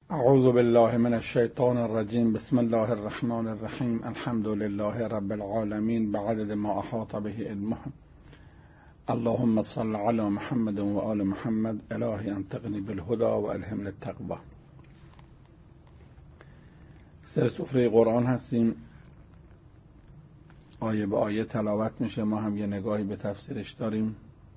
اعوذ بالله من الشیطان الرجیم. بسم الله الرحمن الرحیم. الحمد لله رب العالمین بعدد ما احاط به علمه. اللهم صل علی محمد و آل محمد. الهی انطقنی بالهدى و الهمنی التقوی. سر سفره قرآن هستیم، آیه به آیه تلاوت میشه. ما هم یه نگاهی به تفسیرش داریم.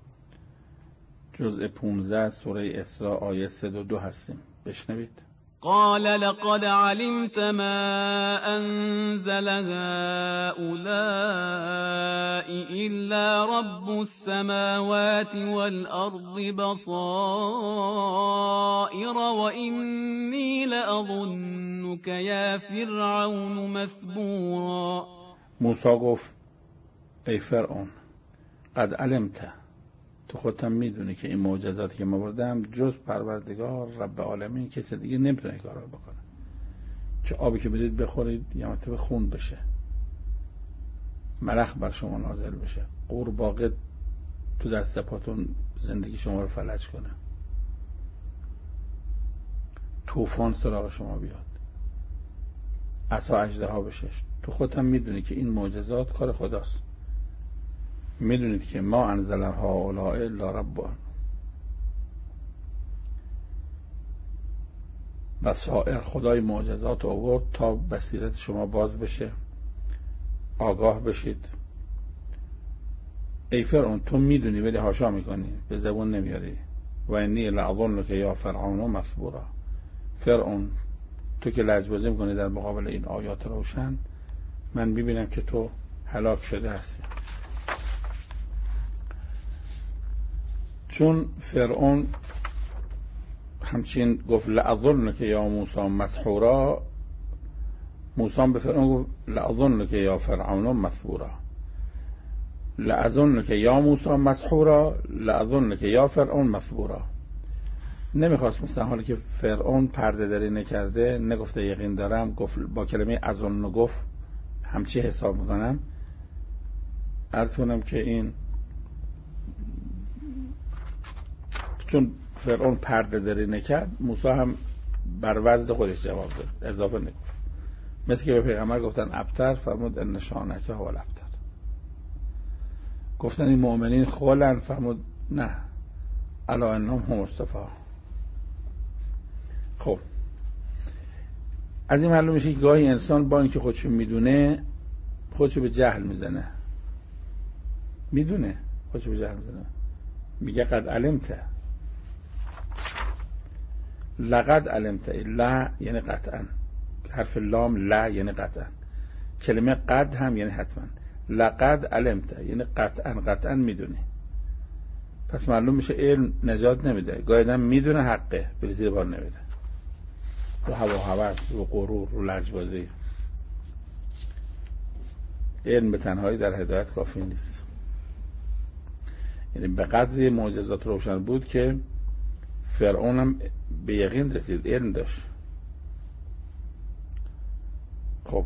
جزء 15 سوره اسراء آیه 3 و 2 هستیم. بشنوید. قال لقد علمت ما أنزل هؤلاء إلا رب السماوات والأرض بصائر وإني لأظنك يا فرعون مثبورا. موسی گفت ای فرعون قد علمت، تو خودت میدونی که این معجزاتی که ما بردم جز پروردگار رب العالمین کسی دیگه نمیتونه این کارو بکنه. که آبی که برید بخورید یه مرتبه خون بشه، ملخ بر شما نازل بشه، قورباغه تو دست پاتون زندگی شما رو فلج کنه، طوفان سراغ شما بیاد، عصا اژدها بشه. تو خودت میدونی که این معجزات کار خداست. میدونید که ما انزل هؤلاء الا رب بصائر، خدای معجزات آورد تا بصیرت شما باز بشه، آگاه بشید. ای فرعون تو میدونی ولی حاشا میکنی، به زبون نمیاری. و انی لأظنک یا فرعون مثبورا. فرعون تو که لجبازی میکنی در مقابل این آیات روشن، من میبینم که تو هلاک شده هستی. چون فرعون همچین گفت لأظنک یا موسی مسحورا، موسی به فرعون گفت لأظنک یا فرعون مثبورا. لأظنک یا موسی مسحورا، لأظنک یا فرعون مثبورا. نمیخواست مثلا حالی که فرعون پرده داری نکرده، نگفته یقین دارم، گفت با کلمه اظن گفت همچی حساب میکنم. عرض کنم که این چون فرعون پرده داری نکرد، موسی هم بر وزن خودش جواب داد، اضافه نگفت. مثل که به پیغمبر گفتن ابتر، فرمود ان شانک هو الابتر. گفتن این مؤمنین خولن، فرمود نه الا انهم هم اصطفی. خب از این معلوم میشه که گاهی انسان با اینکه خودشو میدونه خودشو به جهل میزنه. میدونه خودشو به جهل میزنه. میگه قد علمت، لقد علمت. لا یعنی قطعا، حرف لام لا یعنی قطعا. کلمه قد هم یعنی حتما. لقد علمت یعنی قطعا میدونی. پس معلوم میشه علم نجات نمیده. گاهی آدم میدونه حقه ولی زیر بار نمیده، رو هوا و هوس، رو غرور، رو لجبازی. علم به تنهایی در هدایت کافی نیست. یعنی به قدری معجزات روشن بود که فرعون هم به یقین رسید، علم داشت. خب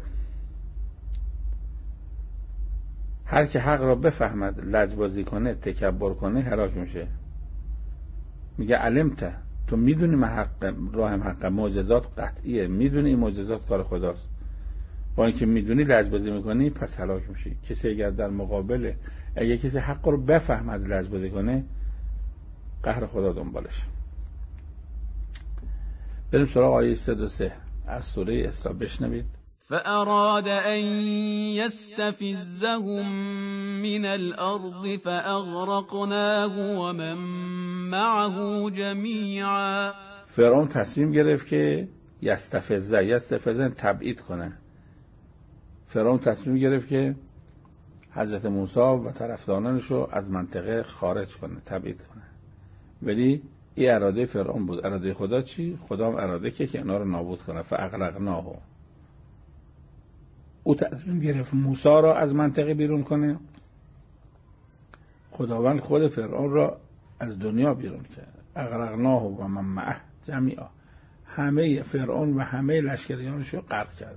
هر که حق را بفهمد لجبازی کنه، تکبر کنه، هلاک میشه. میگه علمت، تو میدونی من حق، راهم حق، معجزات قطعیه، میدونی این معجزات کار خداست. با اینکه میدونی لجبازی میکنی، پس هلاک میشی. کسی اگر در مقابل، اگه کسی حق رو بفهمد لجبازی کنه، قهر خدا دنبالش. بریم سراغ آیه 3 و 3 از سوره اسراء. بشنوید. فأراد أن يستفزهم من الأرض فأغرقناه ومن معه جميعا. فرعون تصمیم گرفت که یستفزن تبعید کنه. فرعون تصمیم گرفت که حضرت موسی و طرفدارانش رو از منطقه خارج کنه، تبعید کنه. ولی این اراده فرعون بود. اراده خدا چی؟ خدا هم اراده که اینا رو نابود کنه. فاغرقناه، او تصمیم گرفت موسی را از منطقه بیرون کنه. خداوند خود فرعون را از دنیا بیرون کرد. اغرقناه و من معه جمیعا، همه فرعون و همه لشکریانش رو غرق کرده.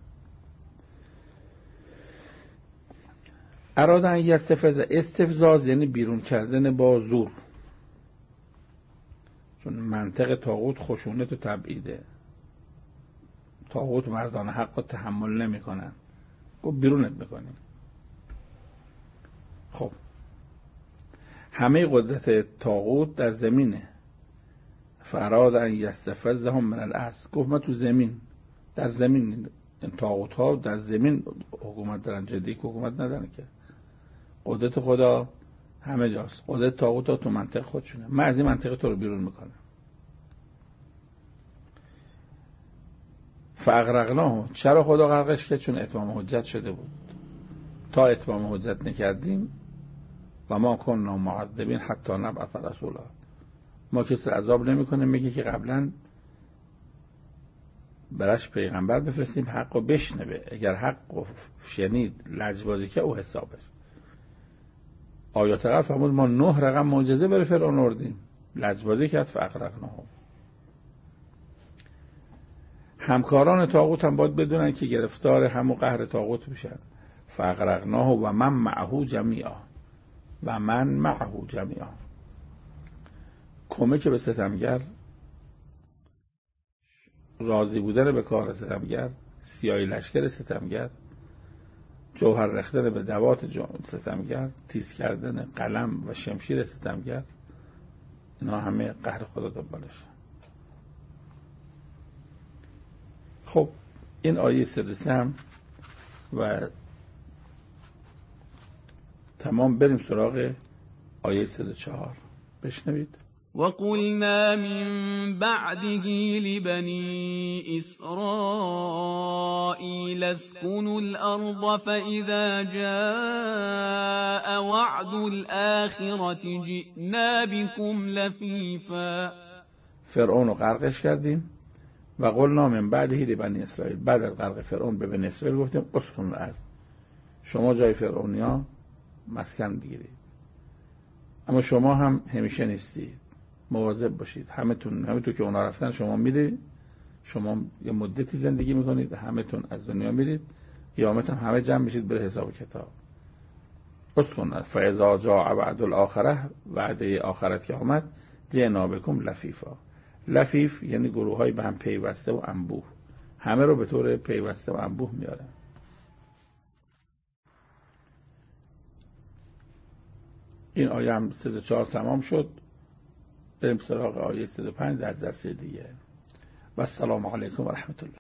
ارادن استفزاز یعنی بیرون کردن با زور. چون منطق طاغوت خشونت و تبعیده. طاغوت مردان حق رو تحمل نمیکنن. گفت بیرونت میکنیم. خب همه قدرت طاغوت در زمینه. فراد ان یستفزهم من الارض. گفت ما تو زمین، در زمین، این طاغوت ها در زمین حکومت دارن، جدی که حکومت ندارن که. قدرت خدا همه جاست، قدرت طاغوت ها تو منطق خودشونه. من از این منطق تو رو بیرون میکنم. فاغرقناه. چرا خدا غرقش کرد؟ چون اتمام حجت شده بود. تا اتمام حجت نکردیم و ما کنا معذبین حتی نبعث رسولا. ما کسی عذاب نمیکنه، میگه که قبلا براش پیغمبر بفرستیم حق رو بشنوه. اگر حق رو شنید لجبازی که او حسابش. آیات قبل فرمود ما 9 رقم معجزه برای فرعون آوردیم، لجبازی کرد فاغرقناه. همکاران طاغوت هم باید بدونن که گرفتار همون قهر طاغوت میشن. فاغرقناه و من معه جمیعا. و من معه جمیعا. کمک به ستمگر، راضی بودن به کار ستمگر، سیاهی لشکر ستمگر، جوهر رختن به دوات ستمگر، تیز کردن قلم و شمشیر ستمگر، اینا همه قهر خدا دنبالش. خب این آیه 33 هم و تمام. بریم سراغ آیه 34. بشنوید. وقلنا من بعده لبني إسرائيل اسكنوا الأرض فإذا جاء وعد الآخرة جئنا بكم لفيفا. فرعون رو غرقش کردیم و قلنا من بعده لبنی اسرائیل. بعد از غرق فرعون به بنی اسرائیل گفتیم اسکنوا الارض، شما جای فرعونیا مسکن بگیرید، اما شما هم همیشه نیستید، مواظب باشید. همتون که اونا رفتن شما میرید، شما یه مدتی زندگی میکنید، همتون از دنیا میرید، قیامت هم همه جمع میشید بره حساب کتاب. اسکن فاذا جاء وعد الاخره. وعده آخرت که آمد جئنا بکم لفیفا. لفیف یعنی گروه های به هم پیوسته و انبوه، همه رو به طور پیوسته و انبوه میاره. این آیه هم 34 تمام شد. بریم سراغ آیه 35 در جلسه دیگه. و السلام علیکم و رحمت الله.